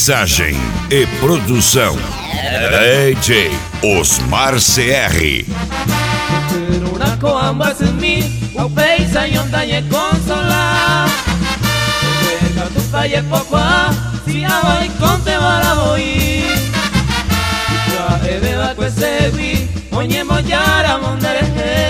Mixagem e produção DJ Osmar CR. Una coamba sin mí, o peisa y ondañe consola. Venga tu calle poco a, si abai conte bara voy. Ya he de va que se vi, oñe moyara mondere.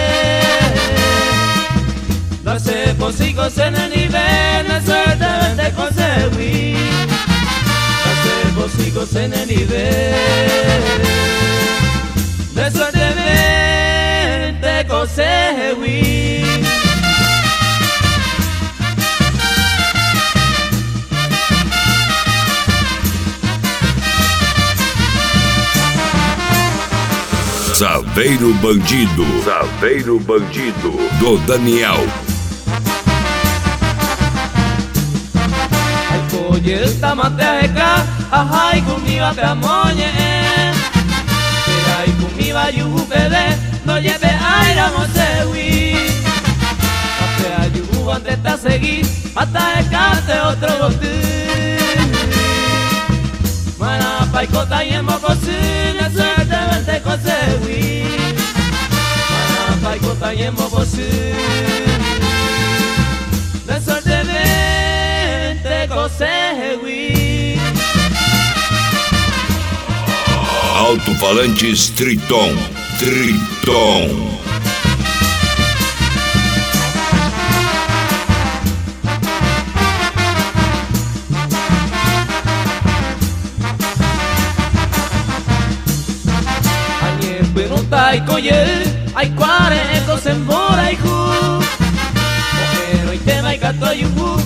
Darse posicos en el nivel, no suerte vente conseguí. Darse posicos en el nivel, de suerte vente conseguí. Saveiro Bandido, Saveiro Bandido, do Daniel. Oye, esta mateca, ajay, conmigo te amoñe. Pero ahí conmigo ayubu pede, no lleve aire a mosewi. Hasta ayubu antes te seguí, hasta escarte otro botín. Mana paicota y en bococina, suerte verte conseguí. Mana paicota y en bococina, de suerte verte conseguí. Alto-falantes Triton, Triton. Ay, coye, ay, cuare, ecos en bora y ju. Pero y tema y gato y ju.